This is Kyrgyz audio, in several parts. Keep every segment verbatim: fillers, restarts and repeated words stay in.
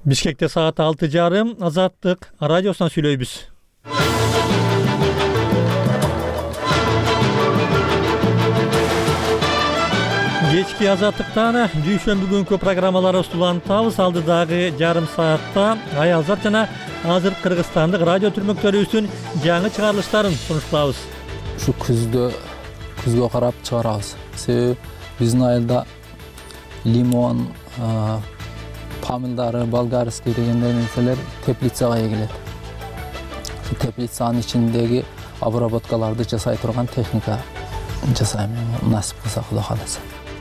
Бишкекте саат алты жарым Азаттык радиосунан сүйлөйбүз. Кечки Азаттыктан дүйшөмбү күнкү программаларыбыз улантабыз. Алдыдагы жарым саатта Аялзат жана азыр кыргызстандык радио түрмөктөрүбүздүн жаңы чыгарылыштарын сунуштабыз. Ушу күздө күзгө карап чыгарабыз. Себеби биздин айылда лимон, помидоры, болгарский дегендей нерселер теплицага эгилет. Теплицанын ичиндеги обработкаларды жасай турган техника жасайм. Насип кылса Кудай кааласа.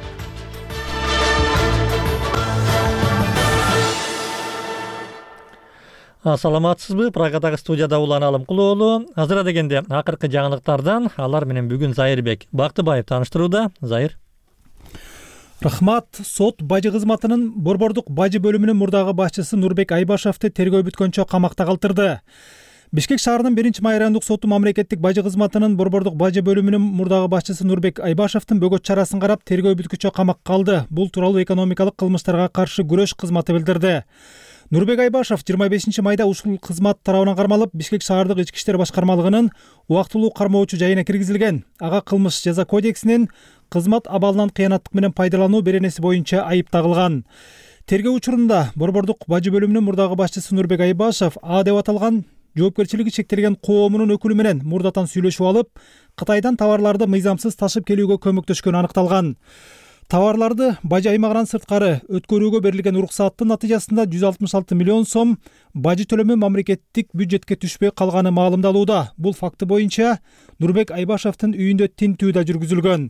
Саламатсызбы? Прагадагы студияда Улан Алымкулоолу. Азыр дегенде акыркы жаңылыктардан алар менен бүгүн Зайырбек Бактыбаев тааныштырууда. Зайыр. Рахмат. Сот бажы кызматынын Борбордук бажы бөлүмүнүн мурдагы башчысы Нурбек Айбашевди тергөө бүткөнчө камакта калтырды. Бишкек шаарынын биринчи майрандык соту мамлекеттик бажы кызматынын Борбордук бажы бөлүмүнүн мурдагы башчысы Нурбек Айбашевдин бөгөт чарасын карап тергөө бүткүчө камакка алды. Бул тууралуу экономикалык кылмыштарга каршы күрөш кызматы билдирди. Нурбек Айбашев жыйырма бешинчи майда ушул кызмат тарабынан кармалып, Бишкек шаардык ички иштер башкармалыгынын убактылуу кармоочу жайына киргизилген. Ага кылмыш жаза кодексинин кызмат абалынан кыянаттык менен пайдалануу беренеси боюнча айып тагылган. Тергөө учурунда Борбордук бажы бөлүмүнүн мурдагы башчысы Нурбек Айбашев А деп аталган жоопкерчилиги чектелген коомунун өкүлү менен мурдатан сүйлөшүп алып, Кытайдан товарларды мыйзамсыз ташып келүүгө көмөктөшкөнү аныкталган. Товарларды бажы аймагынан сырткары өткөрүүгө берилген уруксаттын натыйжасында жүз алтымыш алты миллион сом бажы төлөмү мамлекеттик бюджетке түшпөй калганы маалымдалууда. Бул факты боюнча Нурбек Айбашевдин үйүндө тинтүү да жүргүзүлгөн.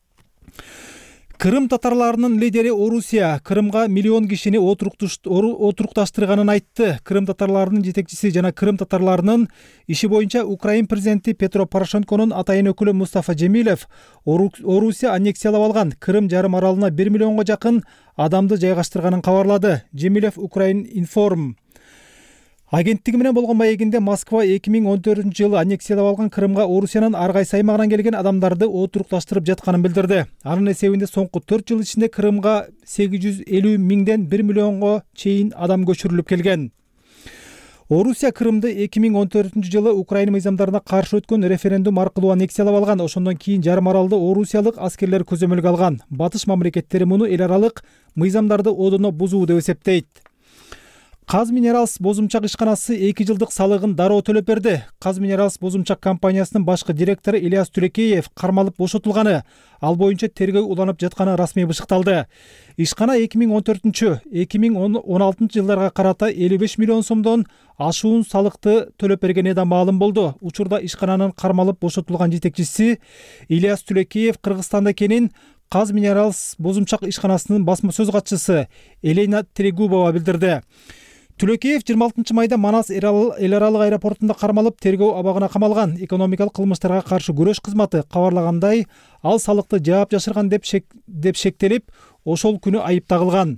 Крым татарларынын лидери Орусия Крымга миллион кишини отурукташтырганын айтты. Крым татарларынын жетекчиси жана Крым татарларынын иши боюнча Украин президенти Петро Порошенконун атайын өкүлү Мустафа Жемилев Орусия аннексиялап алган Крым жарым аралына бир миллионго жакын адамды жайгаштырганын кабарлады. Жемилев Украин Информ агенттиги менен болгон маегинде Москва эки миң он төртүнчү жылы аннексиялап алган Крымга Орусиянын ар кайсы аймагынан келген адамдарды отурукташтырып жатканын билдирди. Анын эсебинде соңку төрт жыл ичинде Крымга сегиз жүз элүү миңден бир миллионго чейин адам көчүрүлүп келген. Орусия Крымды эки миң он төртүнчү жылы Украина мыйзамдарына каршы өткөн референдум аркылуу аннексиялап алган. Ошондон кийин жарым аралды орусиялык аскерлер көзөмөлгө алган. Батыш мамлекеттери муну эл аралык мыйзамдарды одоно бузуу деп эсептейт. Казминералс бозумчак ишканасы эки жылдык салыгын дароо төлөп берди. Казминералс бозумчак компаниясынын башкы директору Ильяс Түлекеев кармалып бошотулганы, ал боюнча тергөө уланып жатканы расмий бышыкталды. Ишкана эки миң он төртүнчү - эки миң он алтынчы жылдарга карата элүү беш миллион сомдон ашуун салыкты төлөп бергени да маалым болду. Учурда ишкананын кармалып бошотулган жетекчиси Ильяс Түлекеев Кыргызстанда экенин Казминералс бозумчак ишканасынын басма сөз катчысы Елена Трегубова билдирди. Түлекеев жыйырма алтынчы майда Манас эл аралык аэропортунда кармалып тергөө абагына камалган. Экономикалык кылмыштарга каршы күрөш кызматы кабарлагандай, ал салыкты жаап жашырган деп шек, деп шектелип, ошол күнү айып тагылган.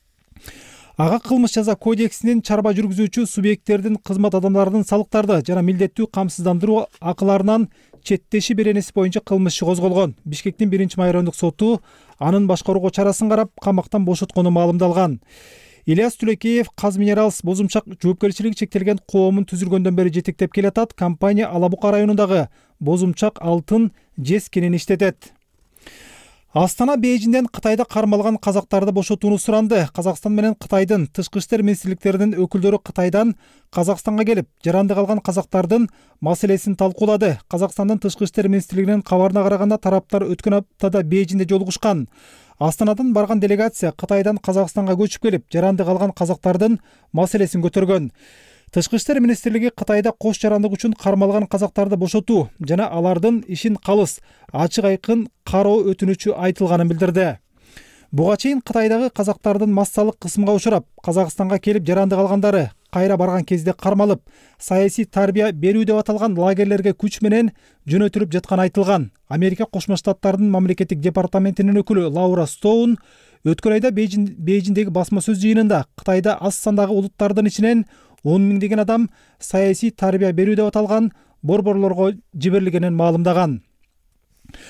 Ага кылмыш жаза кодексинин чарба жүргүзүүчү субъекттердин кызмат адамдарынын салыктарды жана милдеттүү камсыздандыруу акыларынан четтеши беренеси боюнча кылмыш иши козголгон. Бишкектин биринчи майрандык соту анын башкарууга чарасын карап, камактан бошоткону маалымдалган. Ильяс Түлекеев Казминералс бозумчак жоопкерчилиги чектелген коомун түзүлгөндөн бери жетектеп келатат. Компания Ала Бука районундагы бозумчак алтын жез кенин иштетет. Астана Бейжинден Кытайда кармалган казактарды бошотууну суранды. Казакстан менен Кытайдын тышкы иштер министрликтеринин өкүлдөрү Кытайдан Казакстанга келип, жаранды калган казактардын маселесин талкуулады. Казакстандын тышкы иштер министрлигинин кабарына караганда, тараптар өткөн аптада Бейжинде жолугушкан. Астанадан барган делегация Кытайдан Казакстанга көчүп келип, жаранды калган казактардын маселесин көтөргөн. Тышкы иштер министрлиги Кытайда кош жарандык үчүн кармалган казактарды бошотуу жана алардын ишин калыс, ачык айкын кароо өтүнүчү айтылганын билдирди. Буга чейин Кытайдагы казактардын массалык кысымга учурап, Казакстанга келип жаранды калгандары кайра барган кезде кармалып, саясий тарбия берүү деп аталган лагерлерге күч менен жөнөтүлүп жатканы айтылган. Америка Кошмо Штаттарынын мамлекеттик департаментинин өкүлү Лаура Стоун өткөн айда Бейжиндеги басма сөз жыйынында Кытайда аз сандагы улуттардын ичинен он миңдеген адам саясий тарбия берүү деп аталган борборлорго жиберилгенин маалымдаган.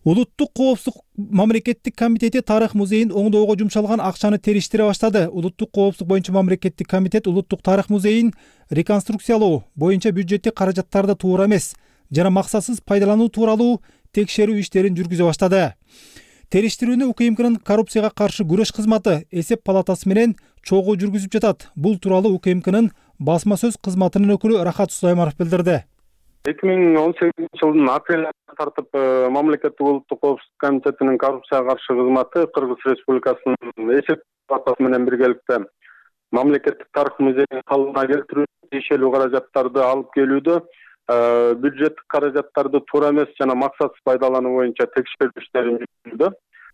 Улуттук коопсуздук мамлекеттик комитети тарых музейин оңдоого жумшалган акчаны териштире баштады. Улуттук коопсуздук боюнча мамлекеттик комитет улуттук тарых музейин реконструкциялоо боюнча бюджеттик каражаттарды туура эмес жана максатсыз пайдалануу тууралуу текшерүү иштерин жүргүзө баштады. Териштирүүнү УКМКнын коррупцияга каршы күрөш кызматы эсеп палатасы менен чогуу жүргүзүп жатат. Бул тууралуу УКМКнын басма сөз кызматынын өкүлү Рахат Сулайманов билдирди. эки миң он сегизинчи жылдын апрель айынан тартып мамлекеттик улуттук коопсуздук комитетинин коррупцияга каршы кызматы Кыргыз Республикасынын эсеп палатасы менен биргеликте мамлекеттик тарых музейин калыбына келтирүү, тиешелүү каражаттарды алып келүүдө бюджеттик каражаттарды туура эмес жана максатсыз пайдалануу боюнча текшерүү иштерин жүргүздү.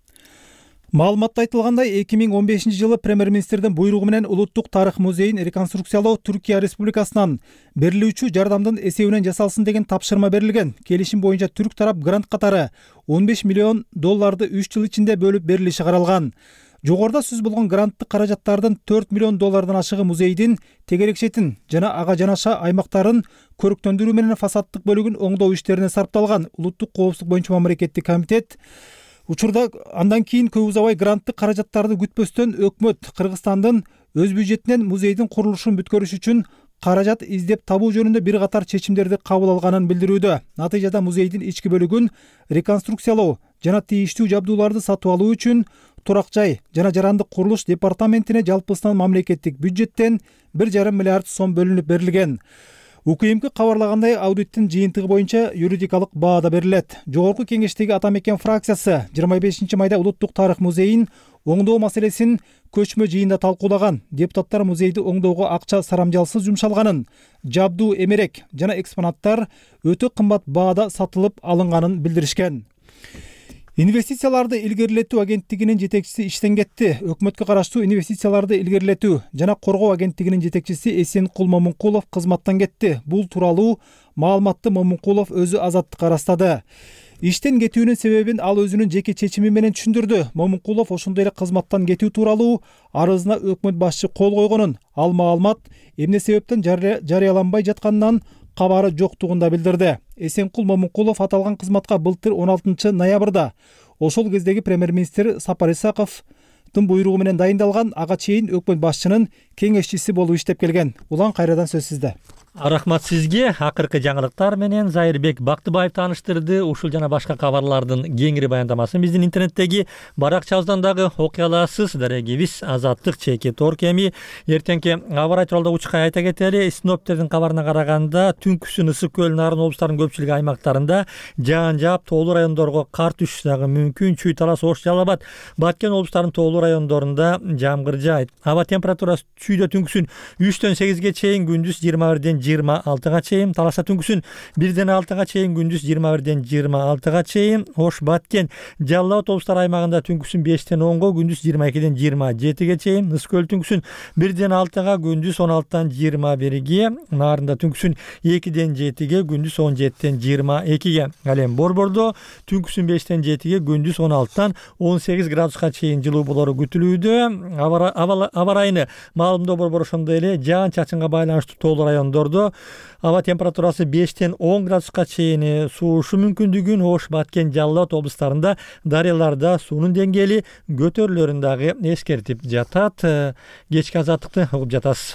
Маалыматта айтылгандай, эки миң он бешинчи жылы премьер-министрдин буйругу менен улуттук тарых музейин реконструкциялоо Түркия Республикасынан берилүүчү жардамдын эсебинен жасалсын деген тапшырма берилген. Келишим боюнча түрк тарап грант катары он беш миллион долларды үч жыл ичинде бөлүп берилиши каралган. Жогоруда сөз болгон гранттык каражаттардын төрт миллион доллардан ашыгы музейдин тегерекчетин жана ага жанаша аймактарын көрүктөндүрүү менен фасадтык бөлүгүн оңдоо иштерине сарпталган. Улуттук коопсуздук боюнча мамлекеттик комитет учурда андан кийин көп узабай гранттык каражаттарды күтпөстөн өкмөт Кыргызстандын өз бюджетинен музейдин курулушун бүткөрүш үчүн каражат издеп табуу жөнүндө бир катар чечимдерди кабыл алганын билдирүүдө. Натыйжада музейдин ички бөлүгүн реконструкциялоо жана тийиштүү жабдууларды сатып алуу үчүн турак жай жана жарандык курулуш департаментине жалпысынан мамлекеттик бюджеттен бир жарым миллиард сом бөлүнүп берилген. УКМК кабарлагандай, аудиттин жыйынтыгы боюнча юридикалык баада берилет. Жогорку кеңештеги Ата мекен фракциясы жыйырма бешинчи майда улуттук тарых музейин оңдоо маселесин көчмө жыйында талкуулаган. Депутаттар музейди оңдоого акча сарамжалсыз жумшалганын, жабдуу эмерек жана экспонаттар өтө кымбат баада сатылып алынганын билдиришкен. Инвестицияларды илгерилетүү агенттигинин жетекчиси иштен кетти. Өкмөткө караштуу инвестицияларды илгерилетүү жана коргоо агенттигинин жетекчиси Эсенкул Момункулов кызматтан кетти. Бул тууралуу маалыматты Момункулов өзү Азаттыкка ырастады. Иштен кетүүнүн себебин ал өзүнүн жеке чечими менен түшүндүрдү. Момункулов ошондой эле кызматтан кетүү тууралуу арызына өкмөт башчы кол койгонун, ал маалымат эмне себептен жарыяланбай жатканынан кабары жоктугун да билдирди. Эсенкул Момункулов аталган кызматка былтыр он алтынчы ноябрда ошол кездеги премьер-министр Сапар Исаковдун буйругу менен дайындалган, ага чейин өкмөт башчынын кеңешчиси болуп иштеп келген. Улан кайрадан сөз сизде. Рахмат сизге. Акыркы жаңылыктар менен Зайырбек Бактыбаев тааныштырды. Ушул жана башка кабарлардын кеңири баяндамасын биздин интернеттеги баракчабыздан дагы окуй аласыз. Дарегибиз Азаттык чеки торкеми. Эртеңки аба ырайы тууралуу учкай айта кетели. Синоптиктердин кабарына караганда түнкүсүн Ысык көл, Нарын облустарынын көпчүлүк аймактарында жаан жаап, тоолуу райондорго кар түшүшү дагы мүмкүн. Чүй Талас, Ош, Жалал Абад, Баткен облустарынын тоолуу райондорунда жамгыр жаайт. Аба температурасы чүйдө түнкүсүн үчтөн сегизге чейин, күндүз жыйырма бирден жыйырма алтыга чейин, Таласта түнкүсүн бирден алтыга чейин, күндүз жыйырма бирден жыйырма алтыга чейин, Ош, Баткен, Жалал Абад облустары аймагында түнкүсүн бештен онго, күндүз жыйырма экиден жыйырма жетиге чейин, Ысык көл түнкүсүн бирден алтыга, күндүз он алтыдан жыйырма бирге, Нарында түнкүсүн экиден жетиге, күндүз он жетиден жыйырма экиге. Ал эми Борбордо түнкүсүн бештен жетиге, күндүз он алтыдан он сегиз градуска чейин жылуу болору күтүлүүдө. Аба ырайыны маалымдоо Борбор ошондой эле жаан-чачынга байланыштуу тоолуу райондордо аба температурасы бештен он градуска чейин суушу мүмкүндүгүн, Ош, Баткен, Жалал Абад облустарында дарыяларда суунун деңгээли көтөрүлөрүн дагы эскертип жатат. Кечки Азаттыкты угуп жатасыз.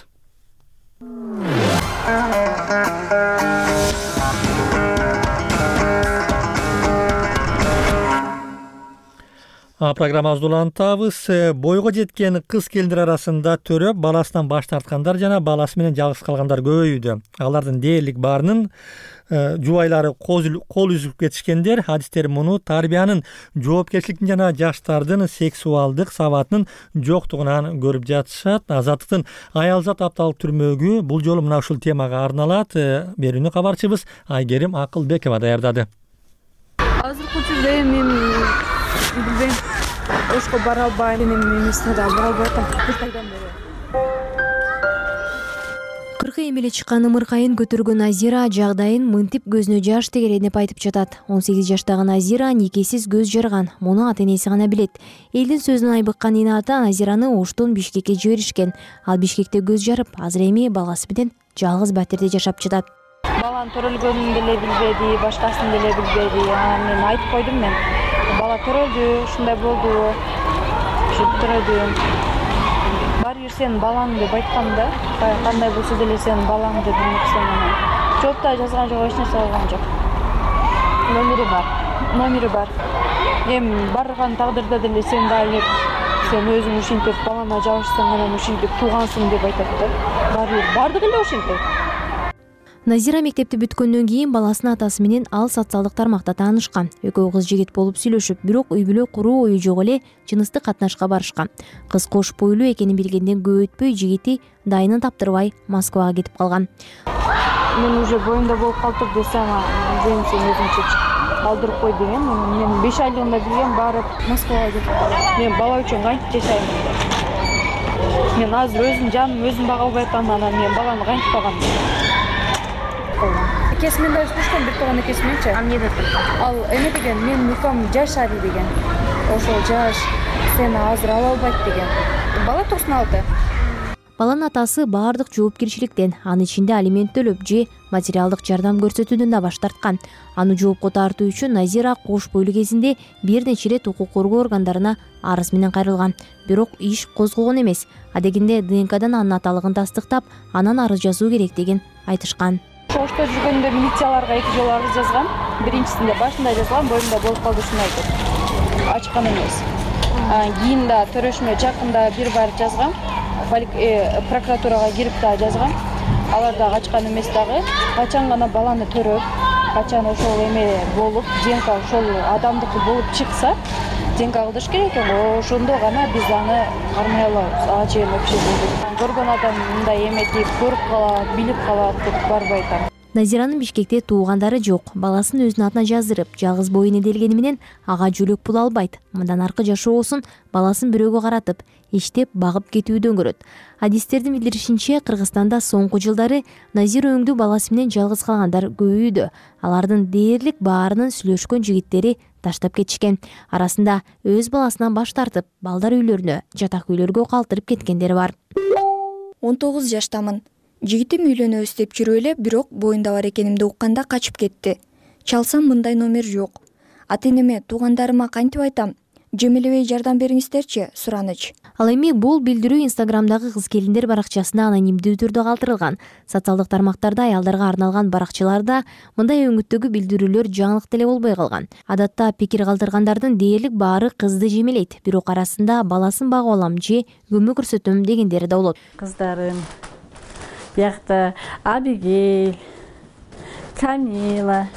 Программабызды улантабыз. Бойго жеткен кыз келиндер арасында төрөп, баласынан баш тарткандар жана баласы менен жалгыз калгандар көбөйүүдө. Алардын дээрлик баарынын жубайлары кол үзүп кетишкендер. Адистер муну тарбиянын, жоопкерчиликтин жана жаштардын сексуалдык сабатынын жоктугунан көрүп жатышат. Азаттыктын аялзат апталык түрмөгү бул жолу мына ушул темага арналат. Берүүнү кабарчыбыз Айгерим Акылбекова даярдады. Азыркы учурда мен билбейм, Ошко бара албайм, эмесине да бара албайм. Бир айдан бери. Кыркы эмеле чыккан ымыркайын көтөргөн Азира жагдайын мынтип көзүнө жаш тегерет деп айтып жатат. он сегиз жаштагы Азира никесиз көз жарган. Муну ата-энеси гана билет. Элдин сөзүнөн айбыккан Ината Азираны Оштон Бишкекке жиберишкен. Ал Бишкекте көз жарып, азыр эми баласы менен жалгыз батирде жашап жатат. Баланын төрөлгөнүн деле билбеди, башкасын деле билбеди. Мен айтып койдум, мен бала төрөлдү, ушундай болду, ушинтип төрөлдү. Баары бир сенин балаң деп айткам да, кандай болсо деле сенин балаң деп айтсам анан. Жооп да жазган жок, эч нерсе кылган жок. Номери бар. Номери бар. Эми барган тагдырда деле сен дагы сен өзүң ушинтип балама жабышсаң анан ушинтип туугансың деп айтат да. Баары бир бардыгы эле ушинтип. Назира мектепти бүткөндөн кийин баласынын атасы менен ал социалдык тармакта таанышкан. Экөө кыз жигит болуп сүйлөшүп, бирок үй бүлө куруу ою жок эле жыныстык катнашка барышкан. Кыз кош бойлуу экенин билгенден көп өтпөй жигити дайынын таптырбай Москвага кетип калган. Мен уже боюмда болуп калдыр десем, сен өзүңчө калдырып кой деген. Мен беш айлыгында билген барып Москвага кетип калдым. Мен бала үчүн кантип жашайм? Мен азыр өзүм жаным өзүм бага албай атам, анан мен баланы кантип багам? Экеси менен да сүйлөшкөн, бир тууган экеси мененчи. Ал эмне деп? Ал эме деген, мен укам жаш али деген. Ошол жаш, сени азыр ала албайт деген. Бала токсон алты. Баланын атасы баардык жоопкерчиликтен, анын ичинде алимент төлөп же материалдык жардам көрсөтүүдөн да баш тарткан. Аны жоопко тартуу үчүн Назира кош бойлуу кезинде бир нече ирет укук коргоо органдарына арыз менен кайрылган. Бирок иш козголгон эмес. Адегенде ДНКдан анын аталыгын тастыктап, анан арыз жазуу керек деген айтышкан. Ошто жүргөндө милицияларга эки жолу арыз жазгам. Биринчисинде башында жазгам, боюмда болуп калды ушуну айтып. Ачкан эмес. Кийин да төрөшмө жакында бир бар жазгам. Прокуратурага кирип да жазгам. Алар да ачкан эмес дагы. Качан гана баланы төрөп, качан ошол эме болуп, ДНК ошол адамдыкы болуп чыкса, ДНК кылдырыш керек экен. Ошондо гана биз аны кармай алабыз. Ага чейин вообще болду. Көргөн адам мындай эме дейт, көрүп калат, билип калат деп барбай атам. Назиранын Бишкекте туугандары жок. Баласын өзүнүн атына жаздырып, жалгыз боюн эделгени менен ага жөлөк пул албайт. Мындан аркы жашоосун баласын бирөөгө каратып, иштеп багып кетүүдөн көрөт. Адистердин билдиришинче, Кыргызстанда соңку жылдары Назира өңдүү баласы менен жалгыз калгандар көбөйдү. Алардын дээрлик баарынын сүйлөшкөн жигиттери таштап кетишкен. Арасында өз баласынан баш тартып, балдар үйлөрүнө, жатак үйлөргө калтырып кеткендери бар. он тогуз жаштамын. Жигитим үйлөнөбүз деп жүрүп эле, бирок боюнда бар экенимди укканда качып кетти. Чалсам мындай номер жок. Ата-энеме, туугандарыма кантип айтам? Жемелебей жардам бериңиздерчи, сураныч. Ал эми бул билдирүү Инстаграмдагы кыз-келиндер баракчасына анонимдүү түрдө калтырылган. Социалдык тармактарда аялдарга арналган баракчаларда мындай өңүттөгү билдирүүлөр жаңылык деле болбой калган. Адатта пикир калтыргандардын дээрлик баары кызды жемелейт, бирок арасында баласын багып алам же көмөк көрсөтөм дегендери да болот. Кыздарым биякта Абигейл, Камила,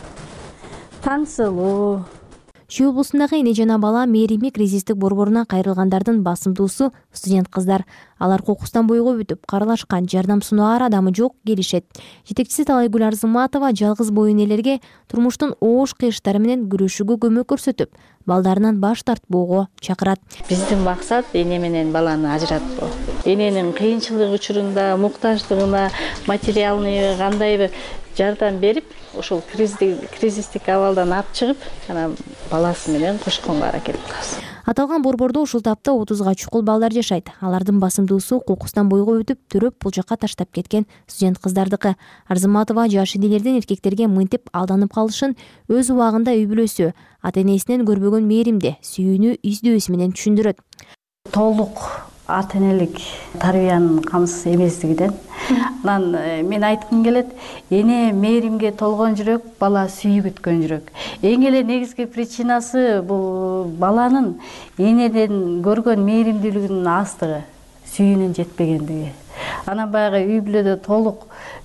Таңсылуу. Чүй облусундагы эне жана бала мээрими кризистик борборунан кайрылгандардын басымдуусу студент кыздар. Алар кокустан бойго бүтүп, каралашкан, жардам сунаар адамы жок, келишет. Жетекчиси Талайгүл Арзыматова жалгыз боюн элерге турмуштун оош кыйыштары менен күрөшүүгө көмөк көрсөтүп, балдарынан баш тартпоого чакырат. Биздин максат эне менен баланы ажыратпоо. Эненин кыйынчылык учурунда, муктаждыгына материалный кандайбы жардам берип, ошол кризистик абалдан алып чыгып, анан баласы менен кошконго аракет кылабыз. Аталган борбордо ушул тапта отузга чукул балдар жашайт. Алардын басымдуусу кокустан бойго өтүп, төрөп бул жакка таштап кеткен студент кыздардыкы. Арзыматова жаш энелердин эркектерге мынтип алданып калышын өз убагында үй бүлөсү, ата-энесинен көрбөгөн мээримди, сүйүүнү издөөсү менен түшүндүрөт. Толук ата-энелик тарбиянын камсыз эместигинен анан мен айткым келет, эне мээримге толгон жүрөк, бала сүйүп өткөн жүрөк. Эң эле негизги причинасы бул баланын энеден көргөн мээримдүүлүгүнүн аздыгы, сүйүүнүн жетпегендиги. Анан баягы үй бүлөдө толук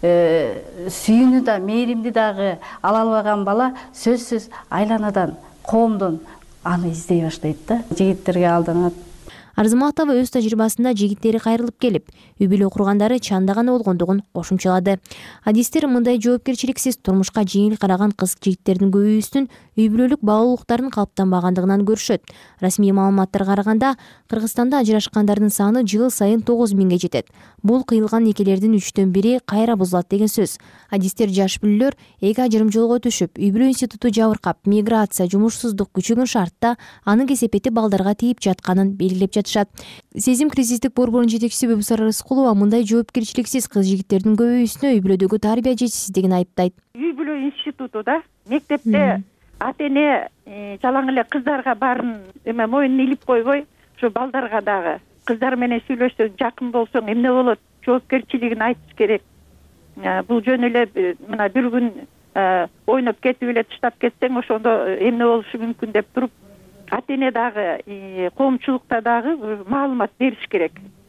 сүйүүнү да, мээримди дагы ала албаган бала сөзсүз айланадан, коомдон аны издей баштайт да. Жигиттерге алданат. Арзыматова өз тажрыйбасында жигиттери кайрылып келип, үй бүлө кургандары чандаган болгондугун кошумчалады. Адистер мындай жоопкерчиликсиз турмушка жеңил караган кыз-жигиттердин көбүйүүсүнүн үй бүлөлүк багуулуктардын калыптанбагандыгынан көрүшөт. Расмий маалыматтарга караганда, Кыргызстанда ажырашкандардын саны жыл сайын тогуз миңге жетет. Бул кыйылган некелердин үчтөн бири кайра бузулат деген сөз. Адистер жаш бүлөлөр эки ажырым жолго түшүп, үй бүлө институту жабыркап, миграция, жумушсуздук күчөгөн шартта анын кесепети балдарга тийип жатканын белгилеп жатышат. Сезим кризистик борборунун жетекчиси Бебусара Рыскулова мындай жоопкерчиликсиз кыз-жигиттердин көбөйүүсүнө үй бүлөдөгү тарбия жетишсиздигин айыптайт. Үй бүлө институту да мектепте ата эне жалаң эле кыздарга баарын эме моюнун илип койбой, ушу балдарга дагы кыздар менен сүйлөшсөң, жакын болсоң эмне болот, жоопкерчилигин айтыш керек. Бул жөн эле мына бир күн ойноп кетип эле таштап кетсең, ошондо эмне болушу мүмкүн деп туруп, ата эне дагы коомчулукта дагы маалымат бериш керек.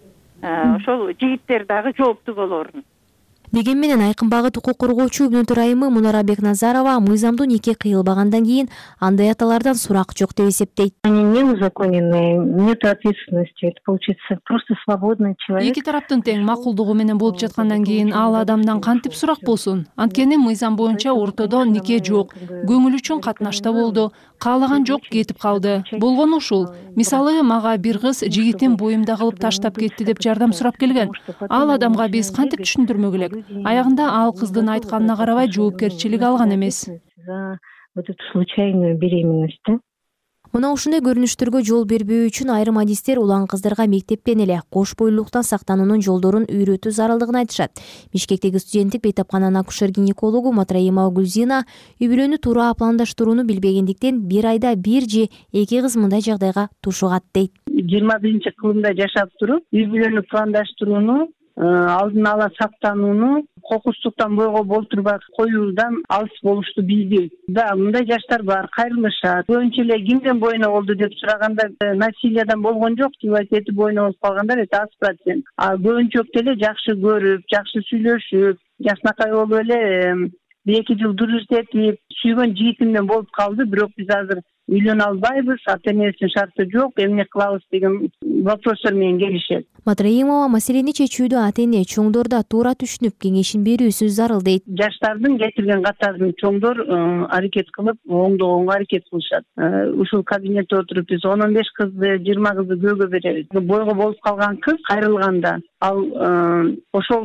Ошол жигиттер дагы жооптуу болоорун. Деген менен айкын багыт укук коргоочу Үбүнөтүр айымы Мунара Бекназарова мыйзамдуу нике кыйылбагандан кийин андай аталардан сурак жок деп эсептейт. Они не узаконенные, нет ответственности. Это получается просто свободный человек. Эки тараптын тең макулдугу менен болуп жаткандан кийин ал адамдан кантип сурак болсун? Анткени мыйзам боюнча ортодо нике жок. Көңүл үчүн катнашта болду. Каалаган жок кетип калды. Болгону ушул. Мисалы, мага бир кыз жигитин боюмда кылып таштап кетти деп жардам сурап келген. Ал адамга биз кантип түшүндүрмөк элек? Аягында ал кыздын айтканына карабай жоопкерчилик алган эмес. За вот эту случайную беременность. Мына ушундай көрүнүштөргө жол бербөө үчүн айрым адистер улан кыздарга мектептен эле кош бойлуулуктан сактануунун жолдорун үйрөтүү зарылдыгын айтышат. Бишкектеги студенттик бейтапкананын акушер-гинекологу Матраимова Гүлзина үй бүлөнү туура пландаштырууну билбегендиктен бир айда бир же эки кыз мындай жагдайга тушугат дейт. жыйырма биринчи кылымда жашап туруп, үй бүлөнү пландаштырууну, алдын ала сактанууну, кокустуктан бойго болтурбай коюудан алыс болушту билди. Да, мындай жаштар бар, кайрылышат. Көбүнчө эле кимден бойно болду деп сураганда насилиядан болгон жок деп айтып, бойно болуп калгандар это аз процент. А көбүнчө эле жакшы көрүп, жакшы сүйлөшүп, жакшынакай болуп эле бир эки жыл дуруз этип, сүйгөн жигитимден болуп калды, бирок биз азыр үйлөнө албайбыз, ата энесинин шарты жок, эмне кылабыз деген вопростор менен келишет. Матраимова маселени чечүүдө ата эне чоңдор да туура түшүнүп, кеңешин берүүсү зарыл дейт. Жаштардын кетирген катарын чоңдор аракет кылып, оңдогонго аракет кылышат. Ушул кабинетте отуруп биз он он беш кызды, жыйырма кызды күйөөгө беребиз. Бойго болуп калган кыз кайрылганда ал ошол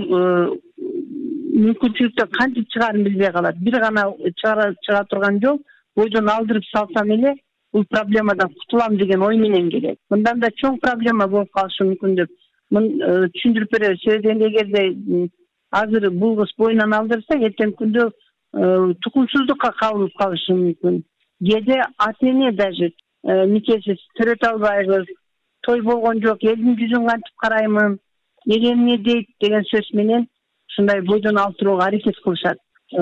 мүмкүнчүлүктөн кантип чыгаарын билбей калат. Бир гана чыга турган жол бойдон алдырып салсам эле бул проблемадан кутулам деген ой менен келет. Мындан да чоң проблема болуп калышы мүмкүн деп түшүндүрүп беребиз. Себеби эгерде азыр бул кыз боюнан алдырса, эртең күндө тукумсуздукка кабылып калышы мүмкүн. Кээде ата эне даже никесиз төрөтө албайбыз, той болгон жок, элдин жүзүн кантип караймын, эл эмне дейт деген сөз менен ушундай бойдон алдырууга аракет кылышат.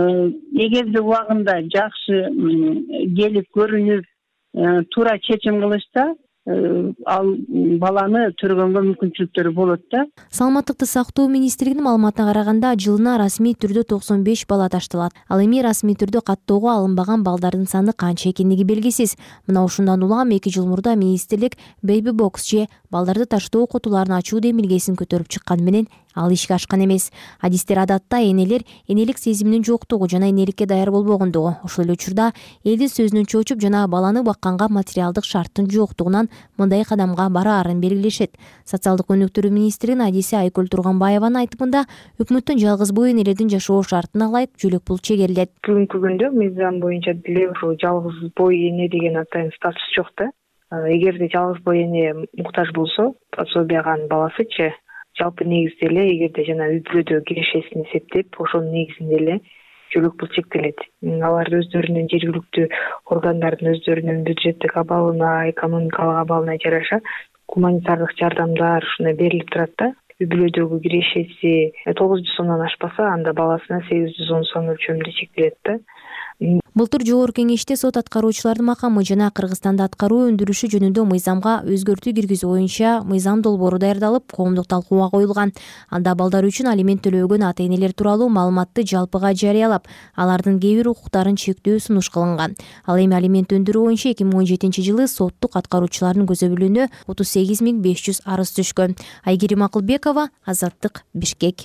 Эгерде убагында жакшы келип көрүнүп, туура чечим кылышса, ал баланы төргөнгө мүмкүнчүлүктөрү болот да. Саламаттыкты сактоо министрлигинин маалыматына караганда, жылына расмий түрдө токсон беш бала ташталат. Ал эми расмий түрдө каттоого алынбаган балдардын саны канча экендиги белгисиз. Мына ушундан улам эки жыл мурда министрлик Baby Box же балдарды таштоо котуларын ачуу демилгесин көтөрүп чыккан менен ал ишке ашкан эмес. Адистер адатта энелер энелик сезиминин жоктугу жана энеликке даяр болбогондугу, ошол эле учурда элдин сөзүнөн чочуп жана баланы бакканга материалдык шарттын жоктугунан мындай кадамга бараарын белгилешет. Социалдык өнүктүрүү министринин адиси Айкөл Турганбаеванын айтымында, өкмөттөн жалгыз бой энелердин жашоо шартын алайык жөлөк пул чегерилет. Бүгүнкү күндө мыйзам боюнча деле ушул жалгыз бой эне деген атайын статус жок да. Эгерде жалгыз бой эне муктаж болсо, пособияган баласычы жалпы негизде эле эгерде жана үй бүлөдө кирешесин эсептеп, ошонун негизинде эле жөлөк пул чектелет. Алар өздөрүнүн жергиликтүү органдардын өздөрүнүн бюджеттик абалына, экономикалык абалына жараша гуманитардык жардамдар ушундай берилип турат да. Үй бүлөдөгү кирешеси тогуз жүз сомдон ашпаса, анда баласына сегиз жүз он сом өлчөмүндө чектелет да. Былтыр жогорку кеңеште сот аткаруучулардын макамы жана Кыргызстанда аткаруу өндүрүшү жөнүндө мыйзамга өзгөртүү киргизүү боюнча мыйзам долбоору даярдалып, коомдук талкууга коюлган. Анда балдар үчүн алимент төлөгөн ата энелер тууралуу маалыматты жалпыга жарыялап, алардын кээ бир укуктарын чектөө сунуш кылынган. Ал эми алимент өндүрүү боюнча эки миң он жетинчи жылы соттук аткаруучулардын көзөмөлүнө отуз сегиз миң беш жүз арыз түшкөн. Айгерим Акылбекова, Азаттык, Бишкек.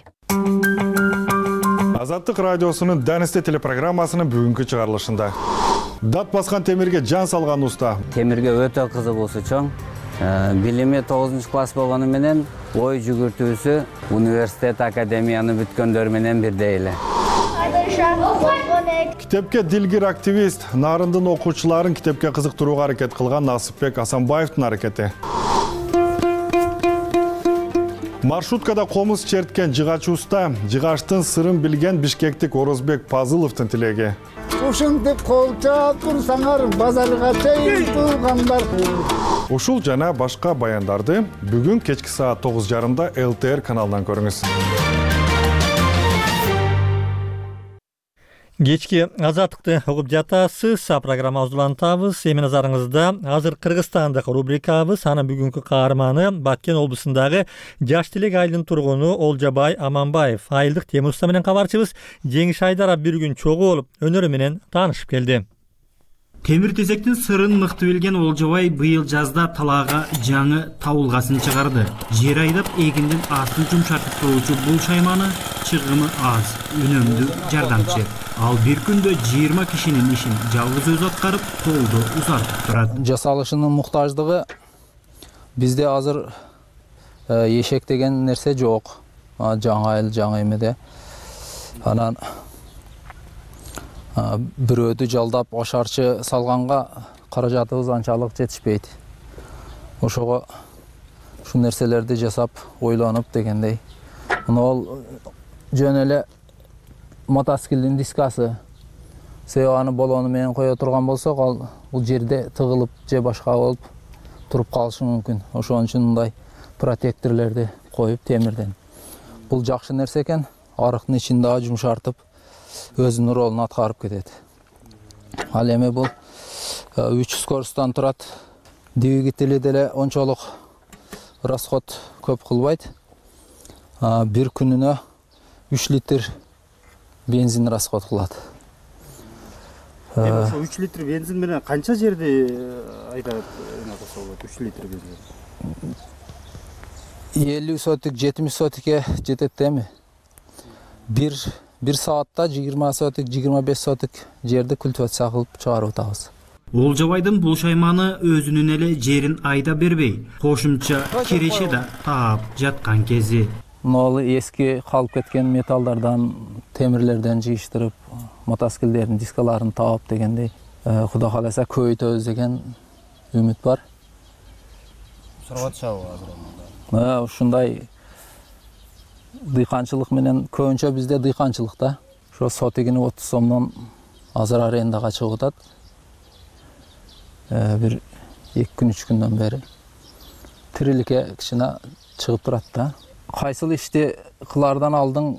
Азаттык радиосунун Данисте телепрограммасынын бүгүнкү чыгарылышында. Дат баскан темирге жан салган уста. Темирге өтө кызыгуусу чоң. Билими тогузунчу класс болгону менен ой жүгүртүүсү университет академияны бүткөндөр менен бирдей эле. Китепке дилгир активист, нарындын окуучуларын китепке кызыктырууга аракет кылган Насыпбек Асанбаевдин аракети. Маршруткада комуз черткен жыгач уста, жыгаштын сырын билген бишкектик Орозбек Пазыловдун тилеги. Ушинтип кол чаап турсаңар, базарга чейин тургандар. Ушул жана башка баяндарды бүгүн кечки саат тогуз жарымда эл тэ эр каналынан көрүңүз. Кечки азаттыкты угуп жатасыз. Программабызды улантабыз. Эми назарыңызда азыр Кыргызстандык рубрикабыз. Анын бүгүнкү каарманы Баткен облусундагы Жаш Тилек айылынын тургуну Олжобай Аманбаев. Айылдык темир уста менен кабарчыбыз Жеңиш Айдаров бир күн чогуу болуп, өнөрү менен таанышып келди. Темир тезектин сырын мыкты билген Олжобай быйыл жазда талаага жаңы табылгасын чыгарды. Жер айдап эгиндин астын жумшартып туруучу бул шайманы чыгымы аз, үнөмдүү жардамчы. Ал бир күндө жыйырма кишинин ишин жалгыз өзү аткарып, колду узартып турат. Жасалышынын муктаждыгы бизде азыр эшек деген нерсе жок. Жаңы айыл, жаңы эмеде. Анан бирөөдү жалдап ашарчы салганга каражатыбыз анчалык жетишпейт. Ошого ушул нерселерди жасап, ойлонуп дегендей. Мына жөн эле мотоциклдин дискасы. Себеби аны болону менен кое турган болсок, ал бул жерде тыгылып же башка болуп туруп калышы мүмкүн. Ошон үчүн мындай протекторлорду коюп темирден. Бул жакшы нерсе экен. Арыктын ичин дагы жумшартып өзүнүн ролун аткарып кетет. Ал эми бул үч скоросттан турат. Двигатели деле ончолук расход көп кылбайт. Бир күнүнө үч литр бензин расход кылат. Ошо үч литр бензин менен канча жерди айдап эмесе болот? үч литр бензин. элүү сотик, жетимиш сотикке жетет эми. Бир бир саатта жыйырма сотик, жыйырма беш сотик жерди культивация кылып чыгарып атабыз. Олжобайдын бул шайманы өзүнүн эле жерин айда бербей, кошумча киреше да таап жаткан кези. Нол эски калып кеткен металлдардан, темирлерден жыйыштырып, мотоциклдердин дискаларын таап дегендей, Кудай кааласа көбөйтөбүз деген үмүт бар. Сурабатышабы азыр? Ушундай дыйканчылык менен көбүнчө бизде дыйканчылыкта. Ошо сотигини отуз сомдон азыр арендага чыгып атат. Бир эки күн, үч күндөн бери тириликке кичине чыгып турат да. Кайсыл ишти кылардан алдың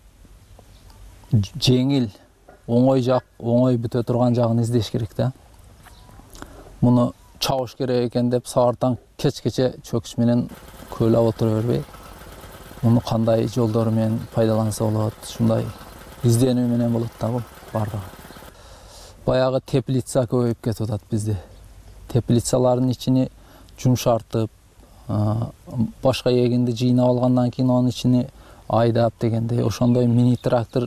жеңил, оңой жак, оңой бүтө турган жагын издеш керек да. Муну чабыш керек экен деп саартан кечкече чөкүш менен көйлөп отура бербей, муну кандай жолдору менен пайдаланса болот, ушундай изденүү менен болот да бул бардыгы. Баягы теплица көбөйүп кетип атат бизде. Теплицалардын ичини жумшартып, башка эгинди жыйнап алгандан кийин анын ичини айдап дегендей, ошондой мини трактор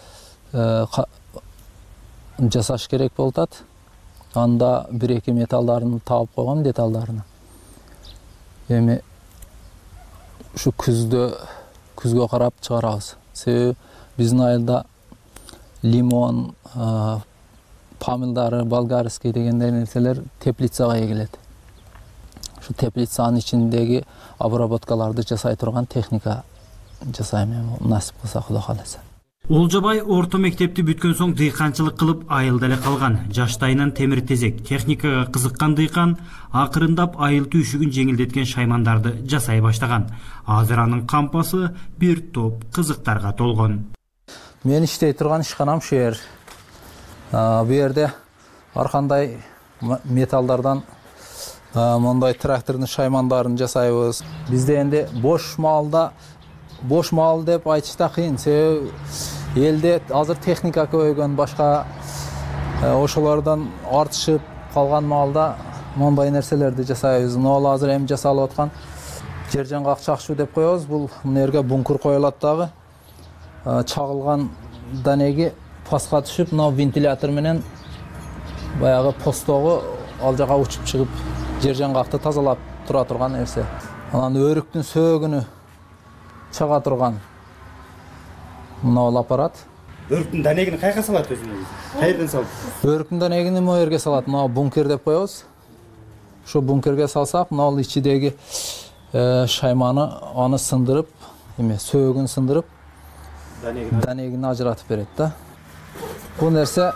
жасаш керек болуп атат. Анда бир-эки металлдарын таап койгон, деталдарын. Эми ушу күздө күзгө карап чыгарабыз. Себеби биздин айылда лимон, помидоры, болгарский дегендей нерселер теплицага эгилет. Ушу теплицанын ичиндеги обработкаларды жасай турган техника жасайм эми, насип кылса Кудай кааласа. Олжобай орто мектепти бүткөн соң дыйканчылык кылып айылда эле калган. Жаштайынан темир тезек, техникага кызыккан дыйкан акырындап айыл түйшүгүн жеңилдеткен шаймандарды жасай баштаган. Азыр анын кампасы бир топ кызыктарга толгон. Мен иштей турган ишканам шу жер. Бу жерде ар кандай металлдардан мондай трактордун шаймандарын жасайбыз. Бизде энди бош маалда бош маал деп айтыш да кыйын. Себеби элде азыр техника көбөйгөн, башка ошолордон артышып калган маалда мондай нерселерди жасайбыз. Мына азыр эми жасалып аткан жер жаңгак чакчуу деп коебуз. Бул мына жерге бункер коюлат дагы. Чагылган данеги паска түшүп, мына вентилятор менен баягы постогу ал жака учуп чыгып, жер жаңгакты тазалап тура турган нерсе. Анан өрүктүн сөөгүнү чага турган мына ол аппарат. Өрүктүн данегини кайга салат өзүнө? Кайерден салат? Өрүктүн данегини могу жерге салат. Мына бункер деп коебуз. Ошо бункерге салсак, мына ол ичидеги шайманы аны сындырып, эме сөөгүн сындырып, данегин ажыратып берет да. Бул нерсе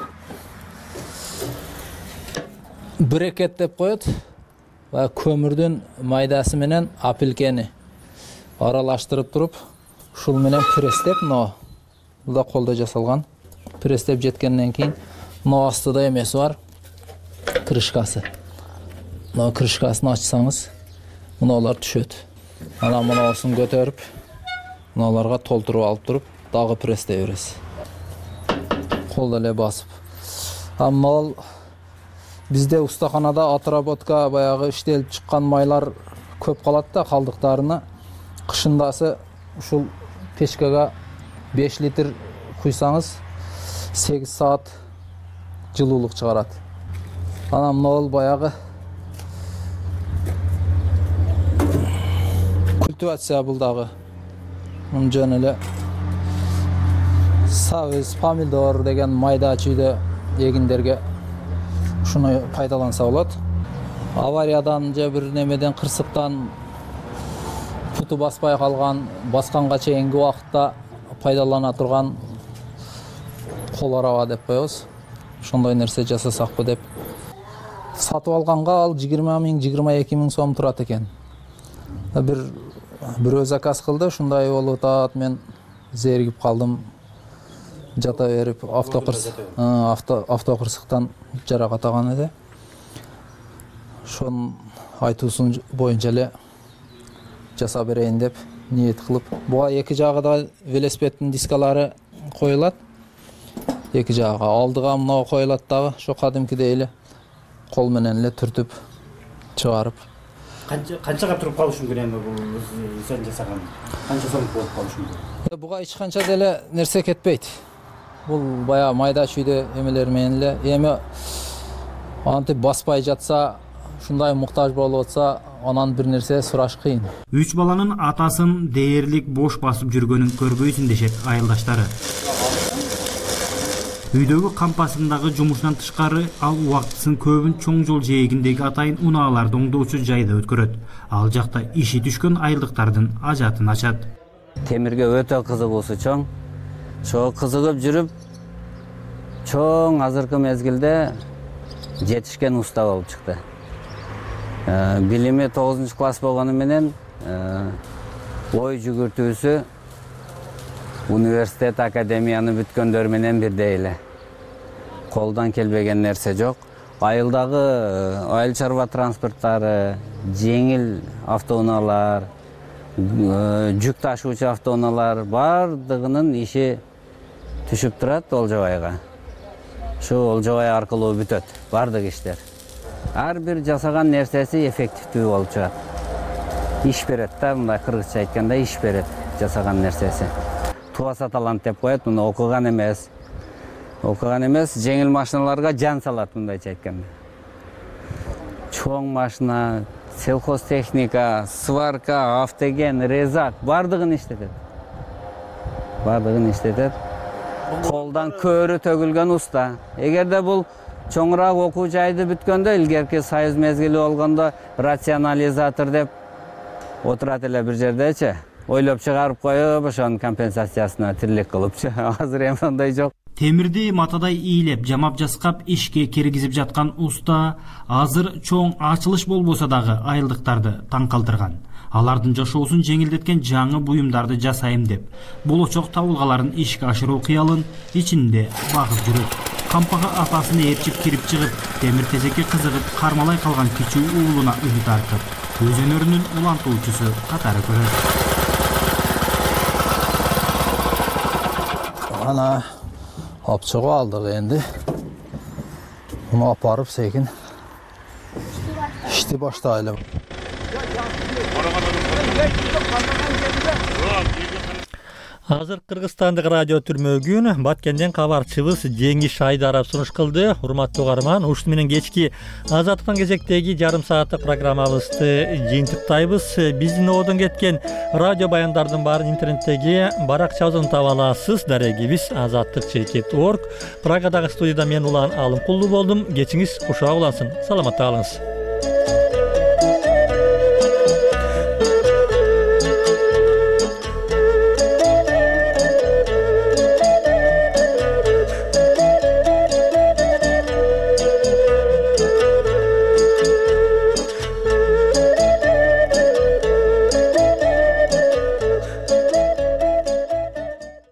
брекет деп коет. Ва көмүрдүн майдасы менен апилкени аралаштырып туруп, ушул менен престеп, но бул да колдо жасалган. Престеп жеткенден кийин мына астыда эмеси бар, крышкасы. Мына крышкасын ачсаңыз, мыналар түшөт. Анан мынасын көтөрүп, мыналарга толтуруп алып туруп, дагы престей бересиз. Колдо эле басып. Амма бизде устаханада отработка баягы иштелип чыккан майлар көп калат да, калдыктарына. Кышындасы ушул печкага беш литр куйсаңыз, сегиз саат жылуулук чыгарат. Анан мына баягы культивация бул дагы. Мун жөн эле сабыз, помидор деген майда чүйдө эгиндерге ушуну пайдаланса болот. Авариядан же бир немеден, кырсыктан путу баспай калган, басканга чейинки убакытта пайдалана турган кол араба деп коебуз. Ошондой нерсе жасасакпы деп сатып алганга ал жыйырма миң, жыйырма эки миң сом турат экен. Бир бирөө заказ кылды, ушундай болуп атат, мен зеригип калдым. Жата берип, автокырсык, авто автокырсыктан жаракат алган эди. Ошонун айтуусун боюнча эле жасап берейин деп ниет кылып, буга эки жагыда велосипеддин дискалары коюлат. Эки жагыга алдыга мына коюлат дагы, ошо кадимкидей эле кол менен эле түртүп чыгарып. Канча канчага туруп калышы мүмкүн эми бул сен жасаган? Канча сом болуп калышы мүмкүн? Буга эч канча деле нерсе кетпейт. Бул бая майда чүйдө эмелер менен эле, эми антип баспай жатса, ушундай муктаж болуп атса, анан бир нерсе сураш кыйын. Үч баланын атасын дээрлик бош басып жүргөнүн көрбөйсүн дешет айылдаштары. Үйдөгү кампасындагы жумушунан тышкары ал убактысын көбүн чоң жол жээгиндеги атайын унааларды оңдоочу жайда өткөрөт. Ал жакта иши түшкөн айылдыктардын ажатын ачат. Темирге өтө кызыгуусу чоң. Ошо кызыгып жүрүп, чоң азыркы мезгилде жетишкен уста болуп чыкты. Билими тогузунчу класс болгону менен ой жүгүртүүсү университет, академияны бүткөндөр менен бирдей эле. Колдон келбеген нерсе жок. Айылдагы айыл чарба транспорттары, жеңил автоунаалар, жүк ташуучу автоунаалар бардыгынын иши түшүп турат Олжобайга. Шу Олжобай аркылуу бүтөт бардык иштер. Ар бир жасаган нерсеси эффективдүү болуп чыгат. Иш берет да, мындай кыргызча айтканда иш берет жасаган нерсеси. Туаса талант деп коет, муну окуган эмес. Окуган эмес, жеңил машиналарга жан салат мындайча айтканда. Чоң машина, сельхозтехника, сварка, автоген, резак бардыгын иштетет. Бардыгын иштетет. Колдан көрү төгүлгөн уста. Эгерде бул чоңураак окуу жайды бүткөндө, илгерки союз мезгили болгондо рационализатор деп отурат эле бир жердечи. Ойлоп чыгарып коюп, ошонун компенсациясына тирлик кылыпчы. Азыр эми андай жок. Темирди матадай ийилеп, жамап жаскап ишке киргизип жаткан уста азыр чоң ачылыш болбосо дагы айылдыктарды таң калтырган. Алардын жашоосун жеңилдеткен жаңы буюмдарды жасайм деп, болочок табылгаларын ишке ашыруу кыялын ичинде багып жүрөт. Кампага атасын ээрчип кирип чыгып, темир тезекке кызыгып, кармалай калган кичүү уулуна үмүт артып, өз өнөрүнүн улантуучусу катары көрөт. Ана алып чыгып алдык энди. Муну апарып секин ишти баштайлы. Азыр Кыргызстандык радио түрмөгүн Баткенден кабарчыбыз Жеңиш Айдаров сунуш кылды. Урматтуу угарман, ушун менен кечки Азаттыктан кезектеги жарым сааттык программабызды жыйынтыктайбыз. Биздин оодон кеткен радио баяндардын баарын интернеттеги баракчабыздан таба аласыз. Дарегибиз азаттык чекит точка орг. Прагадагы студияда мен Улан Алымкулду болдум. Кечиңиз кушак улансын. Саламатта калыңыз.